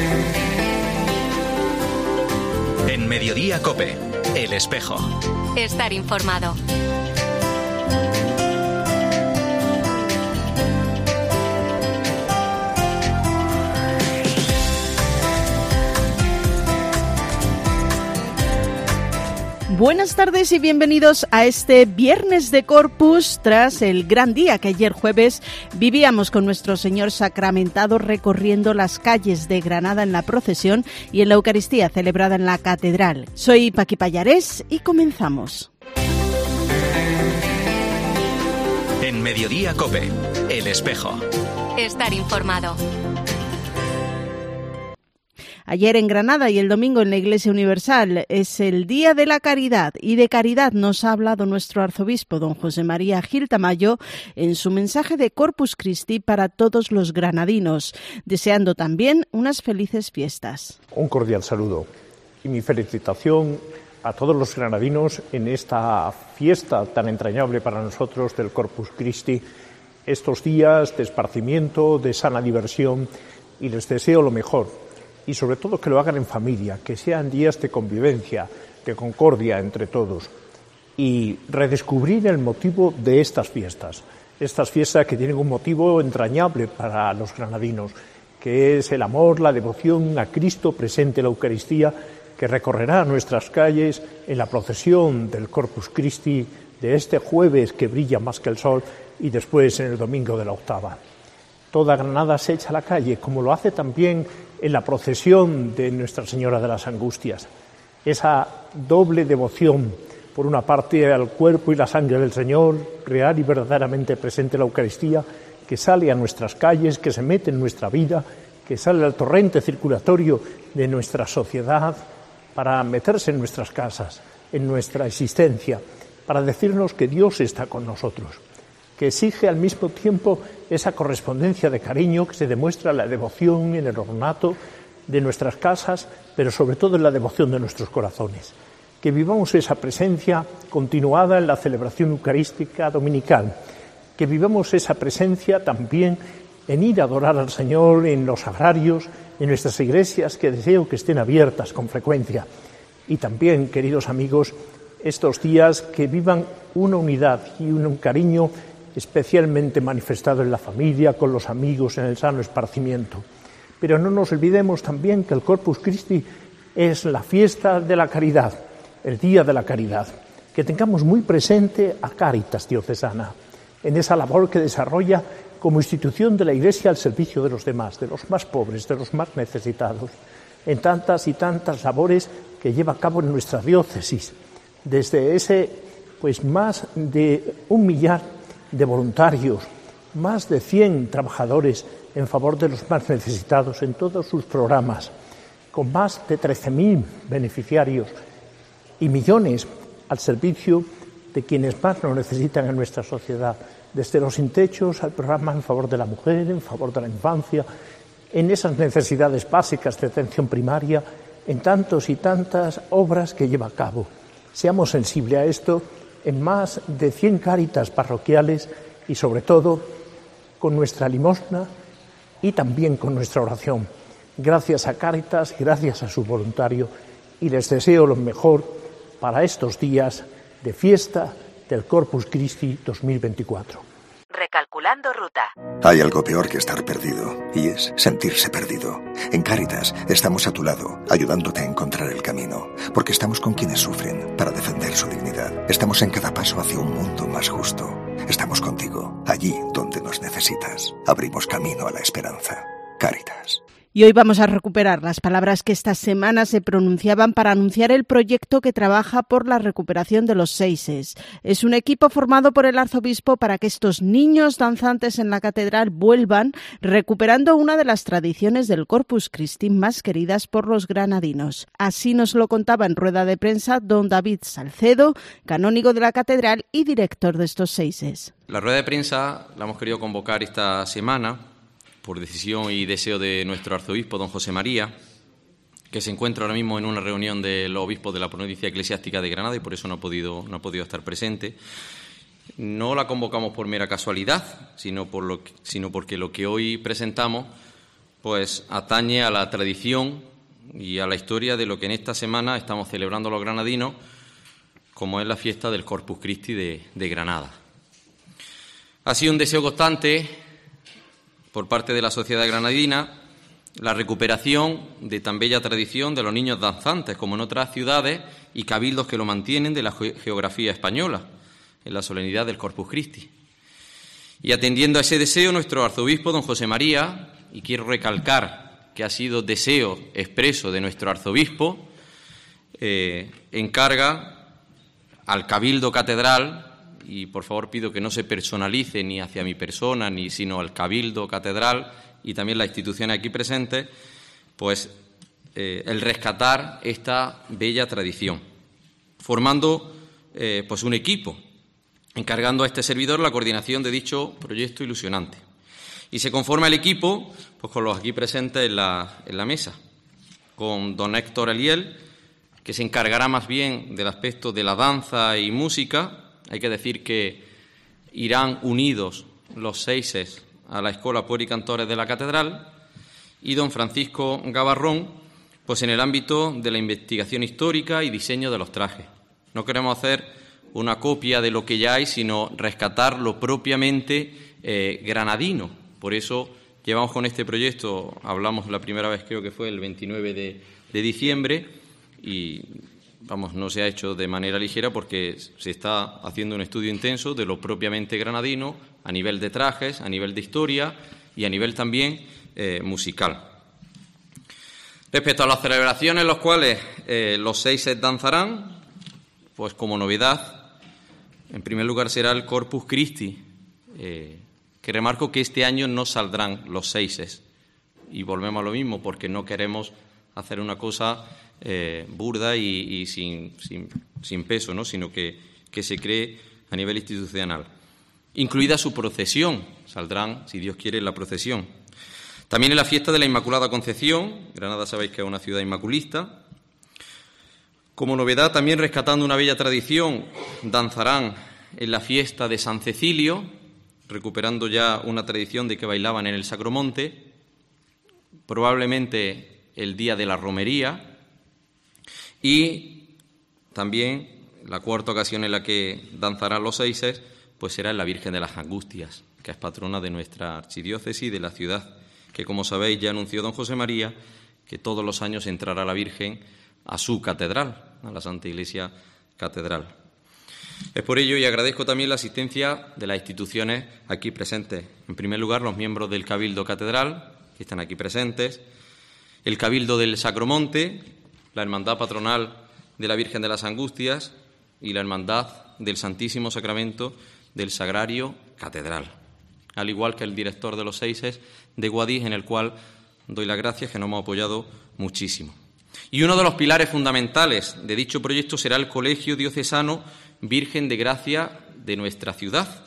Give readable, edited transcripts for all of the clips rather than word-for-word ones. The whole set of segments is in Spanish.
En Mediodía COPE, El Espejo. Estar informado. Buenas tardes y bienvenidos a este Viernes de Corpus, tras el gran día que ayer jueves vivíamos con nuestro Señor sacramentado recorriendo las calles de Granada en la procesión y en la Eucaristía celebrada en la Catedral. Soy Paqui Pallarés y comenzamos. En Mediodía COPE, El Espejo. Estar informado. Ayer en Granada y el domingo en la Iglesia Universal es el Día de la Caridad, y de caridad nos ha hablado nuestro arzobispo, don José María Gil Tamayo, en su mensaje de Corpus Christi para todos los granadinos, deseando también unas felices fiestas. Un cordial saludo y mi felicitación a todos los granadinos en esta fiesta tan entrañable para nosotros del Corpus Christi, estos días de esparcimiento, de sana diversión, y les deseo lo mejor. Y sobre todo que lo hagan en familia, que sean días de convivencia, de concordia entre todos. Y redescubrir el motivo de estas fiestas que tienen un motivo entrañable para los granadinos, que es el amor, la devoción a Cristo presente en la Eucaristía, que recorrerá nuestras calles en la procesión del Corpus Christi de este jueves que brilla más que el sol, y después en el domingo de la octava. Toda Granada se echa a la calle, como lo hace también en la procesión de Nuestra Señora de las Angustias. Esa doble devoción, por una parte al cuerpo y la sangre del Señor, real y verdaderamente presente en la Eucaristía, que sale a nuestras calles, que se mete en nuestra vida, que sale al torrente circulatorio de nuestra sociedad para meterse en nuestras casas, en nuestra existencia, para decirnos que Dios está con nosotros, que exige al mismo tiempo esa correspondencia de cariño que se demuestra en la devoción, en el ornato de nuestras casas, pero sobre todo en la devoción de nuestros corazones. Que vivamos esa presencia continuada en la celebración eucarística dominical, que vivamos esa presencia también en ir a adorar al Señor en los sagrarios, en nuestras iglesias, que deseo que estén abiertas con frecuencia. Y también, queridos amigos, estos días que vivan una unidad y un cariño especialmente manifestado en la familia, con los amigos, en el sano esparcimiento. Pero no nos olvidemos también que el Corpus Christi es la fiesta de la caridad, el Día de la Caridad. Que tengamos muy presente a Cáritas Diocesana, en esa labor que desarrolla como institución de la Iglesia al servicio de los demás, de los más pobres, de los más necesitados, en tantas y tantas labores que lleva a cabo en nuestra diócesis, desde ese, más de 1 millar de voluntarios, más de 100 trabajadores en favor de los más necesitados en todos sus programas, con más de 13.000 beneficiarios y millones al servicio de quienes más lo necesitan en nuestra sociedad, desde los sin techos al programa en favor de la mujer, en favor de la infancia, en esas necesidades básicas de atención primaria, en tantos y tantas obras que lleva a cabo. Seamos sensibles a esto en más de 100 cáritas parroquiales y sobre todo con nuestra limosna y también con nuestra oración. Gracias a Cáritas, gracias a su voluntario, y les deseo lo mejor para estos días de fiesta del Corpus Christi 2024. Recalculando ruta. Hay algo peor que estar perdido, y es sentirse perdido. En Cáritas estamos a tu lado, ayudándote a encontrar el camino, porque estamos con quienes sufren para defender su dignidad. Estamos en cada paso hacia un mundo más justo. Estamos contigo, allí donde nos necesitas. Abrimos camino a la esperanza. Cáritas. Y hoy vamos a recuperar las palabras que esta semana se pronunciaban para anunciar el proyecto que trabaja por la recuperación de los seises. Es un equipo formado por el arzobispo para que estos niños danzantes en la catedral vuelvan, recuperando una de las tradiciones del Corpus Christi más queridas por los granadinos. Así nos lo contaba en rueda de prensa don David Salcedo, canónigo de la catedral y director de estos seises. La rueda de prensa la hemos querido convocar esta semana por decisión y deseo de nuestro arzobispo, don José María, que se encuentra ahora mismo en una reunión de los obispos de la provincia eclesiástica de Granada y por eso no ha podido estar presente. No la convocamos por mera casualidad, sino porque lo que hoy presentamos pues atañe a la tradición y a la historia de lo que en esta semana estamos celebrando los granadinos, como es la fiesta del Corpus Christi de Granada. Ha sido un deseo constante por parte de la sociedad granadina la recuperación de tan bella tradición de los niños danzantes, como en otras ciudades y cabildos que lo mantienen de la geografía española, en la solemnidad del Corpus Christi. Y atendiendo a ese deseo, nuestro arzobispo, don José María, y quiero recalcar que ha sido deseo expreso de nuestro arzobispo, encarga al Cabildo Catedral, y por favor pido que no se personalice ni hacia mi persona, ni sino al Cabildo Catedral y también las instituciones aquí presentes, pues el rescatar esta bella tradición, formando pues un equipo, encargando a este servidor la coordinación de dicho proyecto ilusionante. Y se conforma el equipo pues con los aquí presentes en la mesa, con don Héctor Eliel, que se encargará más bien del aspecto de la danza y música. Hay que decir que irán unidos los seises a la Escola Pueri Cantores de la Catedral, y don Francisco Gabarrón, pues en el ámbito de la investigación histórica y diseño de los trajes. No queremos hacer una copia de lo que ya hay, sino rescatar lo propiamente granadino. Por eso llevamos con este proyecto, hablamos la primera vez, creo que fue el 29 de diciembre, y vamos, no se ha hecho de manera ligera porque se está haciendo un estudio intenso de lo propiamente granadino, a nivel de trajes, a nivel de historia y a nivel también musical. Respecto a las celebraciones, los cuales los seises danzarán, pues como novedad, en primer lugar será el Corpus Christi, que remarco que este año no saldrán los seises, y volvemos a lo mismo, porque no queremos hacer una cosa burda y sin peso, ¿no? Sino que se cree a nivel institucional. Incluida su procesión, saldrán, si Dios quiere, en la procesión. También en la fiesta de la Inmaculada Concepción, Granada sabéis que es una ciudad inmaculista. Como novedad, también rescatando una bella tradición, danzarán en la fiesta de San Cecilio, recuperando ya una tradición de que bailaban en el Sacromonte, probablemente el día de la romería, y también la cuarta ocasión en la que danzarán los seises pues será en la Virgen de las Angustias, que es patrona de nuestra archidiócesis y de la ciudad, que como sabéis ya anunció don José María que todos los años entrará la Virgen a su catedral, a la Santa Iglesia Catedral. Es por ello, y agradezco también la asistencia de las instituciones aquí presentes. En primer lugar, los miembros del Cabildo Catedral, que están aquí presentes, el Cabildo del Sacromonte, la Hermandad Patronal de la Virgen de las Angustias y la Hermandad del Santísimo Sacramento del Sagrario Catedral, al igual que el director de los seises de Guadix, en el cual doy las gracias, que nos hemos apoyado muchísimo. Y uno de los pilares fundamentales de dicho proyecto será el Colegio Diocesano Virgen de Gracia de nuestra ciudad.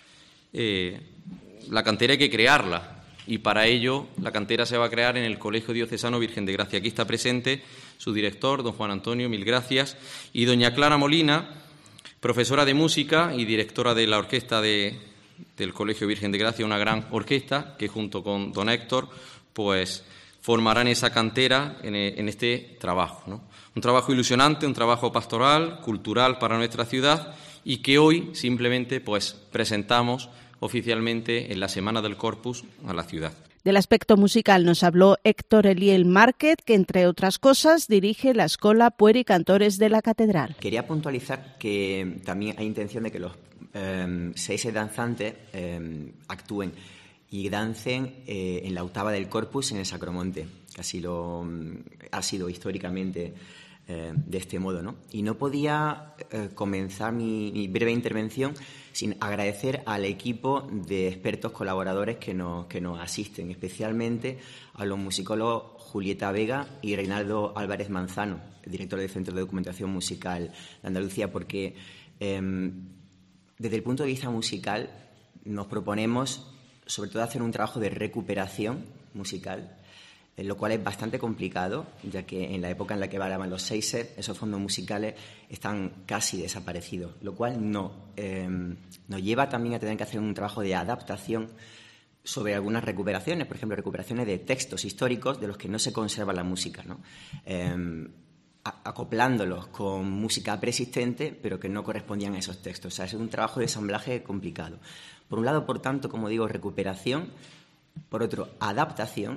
La cantera hay que crearla, y para ello la cantera se va a crear en el Colegio Diocesano Virgen de Gracia. Aquí está presente su director, don Juan Antonio, mil gracias, y doña Clara Molina, profesora de música y directora de la orquesta del Colegio Virgen de Gracia, una gran orquesta que junto con don Héctor pues formarán esa cantera en este trabajo, ¿no? Un trabajo ilusionante, un trabajo pastoral, cultural para nuestra ciudad, y que hoy simplemente pues presentamos oficialmente en la Semana del Corpus a la ciudad. Del aspecto musical nos habló Héctor Eliel Márquez, que entre otras cosas dirige la Escola Pueri Cantores de la Catedral. Quería puntualizar que también hay intención de que los seises danzantes actúen y dancen en la octava del Corpus en el Sacromonte, que así ha sido históricamente de este modo, ¿no? Y no podía comenzar mi breve intervención sin agradecer al equipo de expertos colaboradores que nos asisten, especialmente a los musicólogos Julieta Vega y Reinaldo Álvarez Manzano, director del Centro de Documentación Musical de Andalucía, porque desde el punto de vista musical nos proponemos sobre todo hacer un trabajo de recuperación musical, lo cual es bastante complicado, ya que en la época en la que bailaban los seises, esos fondos musicales están casi desaparecidos, lo cual nos lleva también a tener que hacer un trabajo de adaptación sobre algunas recuperaciones, por ejemplo, recuperaciones de textos históricos de los que no se conserva la música, ¿no? Acoplándolos con música preexistente, pero que no correspondían a esos textos. O sea, es un trabajo de ensamblaje complicado. Por un lado, por tanto, como digo, recuperación. Por otro, adaptación.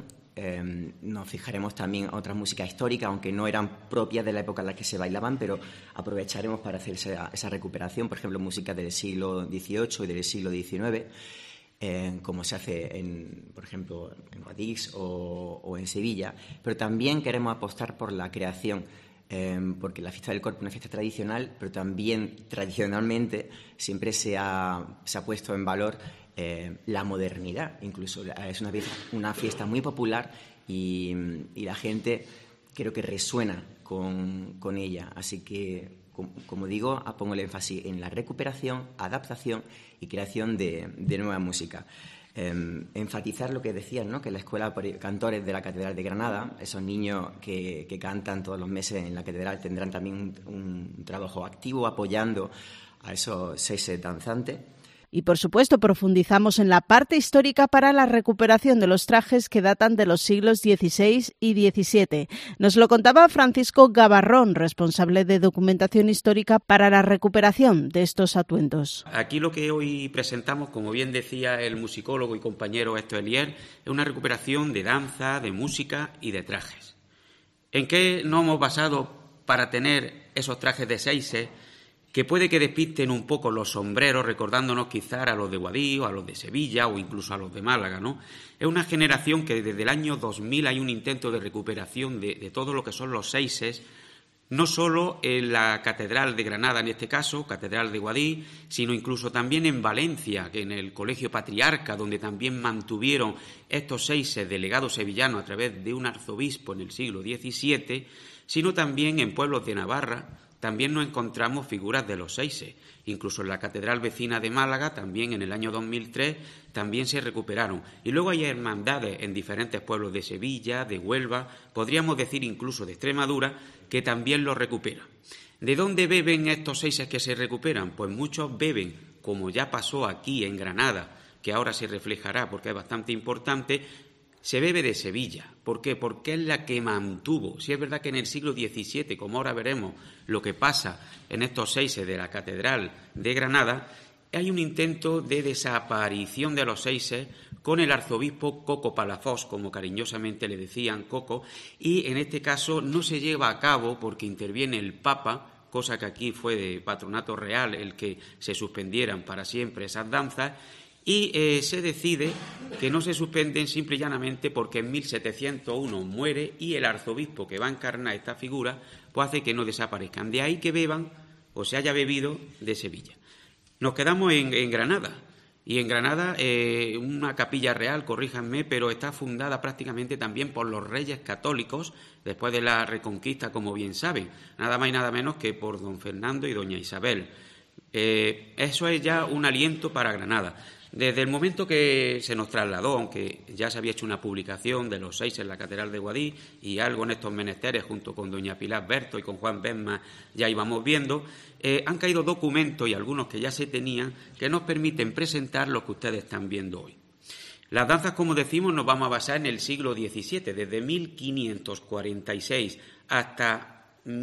Nos fijaremos también en otras músicas históricas, aunque no eran propias de la época en la que se bailaban, pero aprovecharemos para hacer esa recuperación. Por ejemplo, música del siglo XVIII y del siglo XIX, como se hace, por ejemplo, en Guadix o en Sevilla. Pero también queremos apostar por la creación, porque la fiesta del Corpus es una fiesta tradicional, pero también tradicionalmente siempre se ha puesto en valor la modernidad. Incluso es una fiesta muy popular y la gente creo que resuena con ella. Así que, como digo, pongo el énfasis en la recuperación, adaptación y creación de nueva música. Enfatizar lo que decías, ¿no? Que la Escuela de Cantores de la Catedral de Granada, esos niños que cantan todos los meses en la catedral, tendrán también un trabajo activo apoyando a esos 6 danzantes. Y, por supuesto, profundizamos en la parte histórica para la recuperación de los trajes que datan de los siglos XVI y XVII. Nos lo contaba Francisco Gavarrón, responsable de documentación histórica para la recuperación de estos atuendos. Aquí lo que hoy presentamos, como bien decía el musicólogo y compañero Héctor Elier, es una recuperación de danza, de música y de trajes. ¿En qué nos hemos basado para tener esos trajes de seises que puede que despisten un poco los sombreros, recordándonos quizás a los de Guadix, o a los de Sevilla o incluso a los de Málaga, ¿no? Es una generación que desde el año 2000 hay un intento de recuperación de todo lo que son los seises, no solo en la Catedral de Granada, en este caso, Catedral de Guadix, sino incluso también en Valencia, que en el Colegio Patriarca, donde también mantuvieron estos seises delegados sevillanos a través de un arzobispo en el siglo XVII, sino también en pueblos de Navarra. También nos encontramos figuras de los seises. Incluso en la Catedral vecina de Málaga, también en el año 2003, también se recuperaron. Y luego hay hermandades en diferentes pueblos de Sevilla, de Huelva, podríamos decir incluso de Extremadura, que también los recuperan. ¿De dónde beben estos seises que se recuperan? Pues muchos beben, como ya pasó aquí en Granada, que ahora se reflejará porque es bastante importante. Se bebe de Sevilla. ¿Por qué? Porque es la que mantuvo. Si es verdad que en el siglo XVII, como ahora veremos lo que pasa en estos seises de la Catedral de Granada, hay un intento de desaparición de los seises con el arzobispo Coco Palafox, como cariñosamente le decían Coco, y en este caso no se lleva a cabo porque interviene el Papa, cosa que aquí fue de patronato real el que se suspendieran para siempre esas danzas. Y se decide que no se suspenden simple y llanamente porque en 1701 muere y el arzobispo que va a encarnar esta figura pues hace que no desaparezcan. De ahí que beban o se haya bebido de Sevilla. Nos quedamos en Granada. Y en Granada una capilla real, corríjanme, pero está fundada prácticamente también por los reyes católicos después de la Reconquista, como bien saben. Nada más y nada menos que por don Fernando y doña Isabel. Eso es ya un aliento para Granada. Desde el momento que se nos trasladó, aunque ya se había hecho una publicación de los seises en la Catedral de Guadix y algo en estos menesteres junto con doña Pilar Berto y con Juan Besma ya íbamos viendo, han caído documentos y algunos que ya se tenían que nos permiten presentar lo que ustedes están viendo hoy. Las danzas, como decimos, nos vamos a basar en el siglo XVII, desde 1546 hasta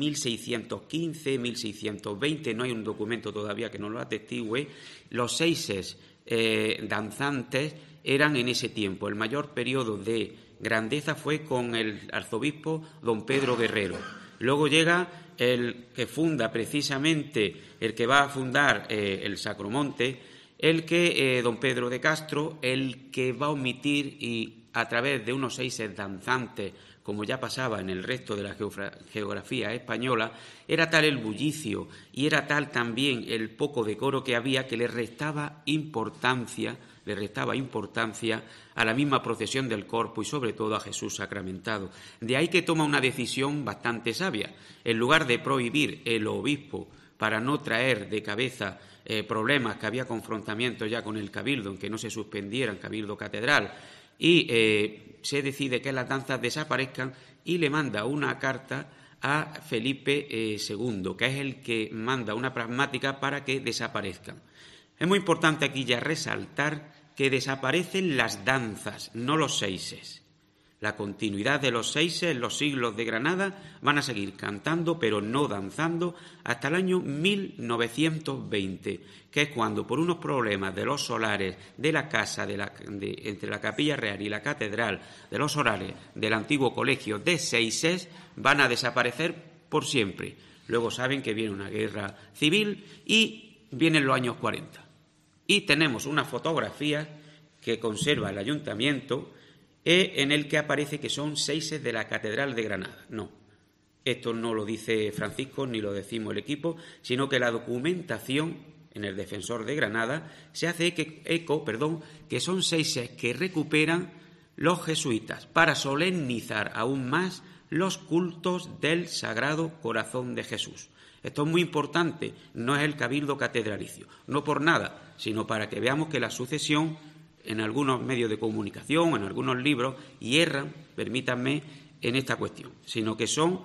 1615, 1620, no hay un documento todavía que nos lo atestigue. Los seises danzantes eran en ese tiempo. El mayor periodo de grandeza fue con el arzobispo don Pedro Guerrero. Luego llega el que funda precisamente, el que va a fundar el Sacromonte, don Pedro de Castro, el que va a omitir y a través de unos seises danzantes, como ya pasaba en el resto de la geografía española, era tal el bullicio y era tal también el poco decoro que había que le restaba importancia a la misma procesión del Corpus y sobre todo a Jesús sacramentado. De ahí que toma una decisión bastante sabia. En lugar de prohibir el obispo para no traer de cabeza problemas, que había confrontamientos ya con el cabildo, en que no se suspendieran cabildo catedral, y se decide que las danzas desaparezcan y le manda una carta a Felipe II, que es el que manda una pragmática para que desaparezcan. Es muy importante aquí ya resaltar que desaparecen las danzas, no los seises. La continuidad de los seises en los siglos de Granada van a seguir cantando, pero no danzando, hasta el año 1920, que es cuando, por unos problemas de los solares de la casa entre la Capilla Real y la Catedral, de los solares del antiguo colegio de Seises, van a desaparecer por siempre. Luego saben que viene una guerra civil y vienen los años 40. Y tenemos una fotografía que conserva el ayuntamiento en el que aparece que son seises de la Catedral de Granada. No, esto no lo dice Francisco ni lo decimos el equipo, sino que la documentación en el Defensor de Granada se hace eco, que son seises que recuperan los jesuitas para solemnizar aún más los cultos del Sagrado Corazón de Jesús. Esto es muy importante, no es el cabildo catedralicio, no por nada, sino para que veamos que la sucesión en algunos medios de comunicación, en algunos libros, hierran, permítanme, en esta cuestión, sino que son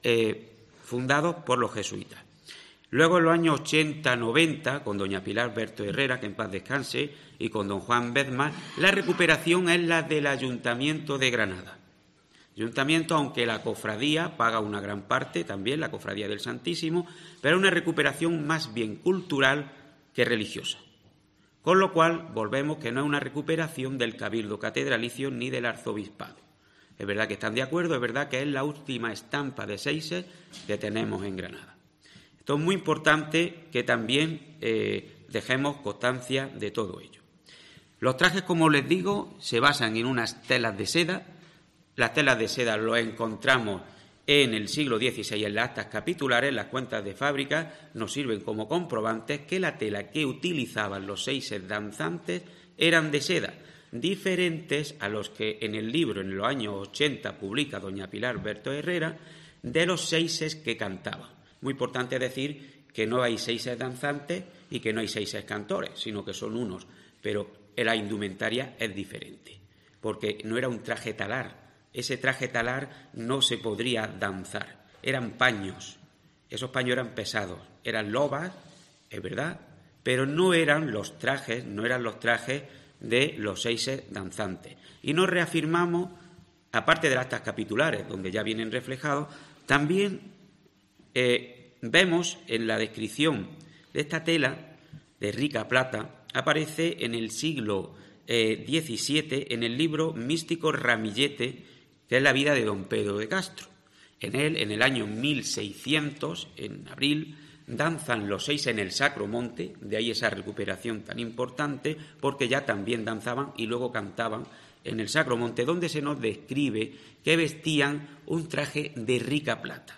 fundados por los jesuitas. Luego, en los años 80-90, con doña Pilar Berto Herrera, que en paz descanse, y con don Juan Bedmar, la recuperación es la del Ayuntamiento de Granada. Ayuntamiento, aunque la cofradía paga una gran parte, también la cofradía del Santísimo, pero una recuperación más bien cultural que religiosa. Con lo cual, volvemos que no es una recuperación del cabildo catedralicio ni del arzobispado. Es verdad que están de acuerdo, es verdad que es la última estampa de seises que tenemos en Granada. Esto es muy importante que también dejemos constancia de todo ello. Los trajes, como les digo, se basan en unas telas de seda. Las telas de seda lo encontramos en el siglo XVI en las actas capitulares. Las cuentas de fábrica nos sirven como comprobantes que la tela que utilizaban los seises danzantes eran de seda, diferentes a los que en el libro en los años 80 publica doña Pilar Berto Herrera de los seises que cantaban. Muy importante decir que no hay seises danzantes y que no hay seises cantores, sino que son unos, pero la indumentaria es diferente, porque no era un traje talar. Ese traje talar no se podría danzar, eran paños, esos paños eran pesados, eran lobas, es verdad, pero no eran los trajes de los seises danzantes. Y nos reafirmamos, aparte de las actas capitulares, donde ya vienen reflejados, también vemos en la descripción de esta tela de rica plata, aparece en el siglo XVII en el libro místico Ramillete, que es la vida de don Pedro de Castro. En él, en el año 1600, en abril, danzan los seises en el Sacro Monte, de ahí esa recuperación tan importante, porque ya también danzaban y luego cantaban en el Sacro Monte, donde se nos describe que vestían un traje de rica plata.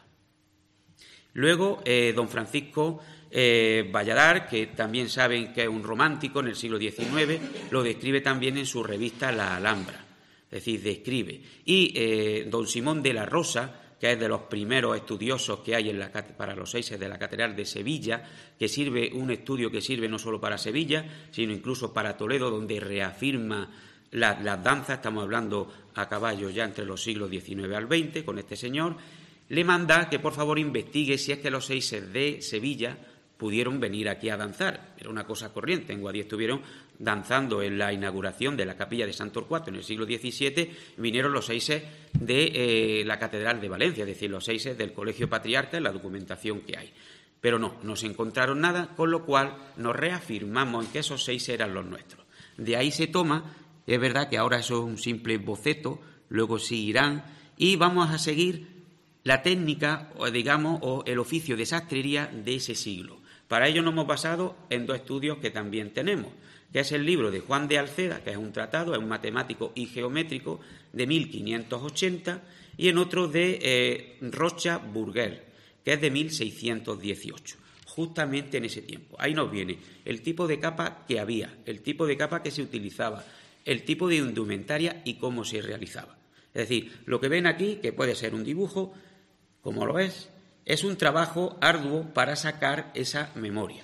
Luego, don Francisco Valladar, que también saben que es un romántico en el siglo XIX, lo describe también en su revista La Alhambra. Es decir, describe. Y don Simón de la Rosa, que es de los primeros estudiosos que hay para los seises de la Catedral de Sevilla, que sirve un estudio que sirve no solo para Sevilla, sino incluso para Toledo, donde reafirma las danzas. Estamos hablando a caballo ya entre los siglos XIX al XX, con este señor. Le manda que por favor investigue si es que los seises de Sevilla pudieron venir aquí a danzar. Era una cosa corriente. En Guadix estuvieron danzando en la inauguración de la capilla de San Torcuato en el siglo XVII. Vinieron los seises de la Catedral de Valencia, es decir, los seises del Colegio Patriarca, en la documentación que hay. Pero no se encontraron nada, con lo cual nos reafirmamos en que esos seises eran los nuestros. De ahí se toma, es verdad que ahora eso es un simple boceto, luego seguirán, y vamos a seguir la técnica, o el oficio de sastrería de ese siglo. Para ello nos hemos basado en dos estudios que también tenemos, que es el libro de Juan de Alceda, que es un tratado, es un matemático y geométrico de 1580, y en otro de Rocha Burguel, que es de 1618, justamente en ese tiempo. Ahí nos viene el tipo de capa que había, el tipo de capa que se utilizaba, el tipo de indumentaria y cómo se realizaba. Es decir, lo que ven aquí, que puede ser un dibujo, como lo es un trabajo arduo para sacar esa memoria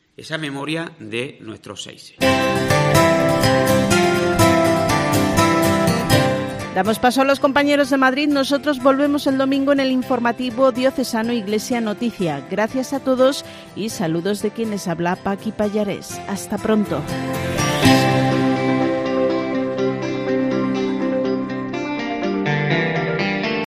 de nuestros seises. Damos paso a los compañeros de Madrid. Nosotros volvemos el domingo en el informativo diocesano Iglesia Noticia. Gracias a todos y saludos de quien les habla, Paqui Pallares. Hasta pronto.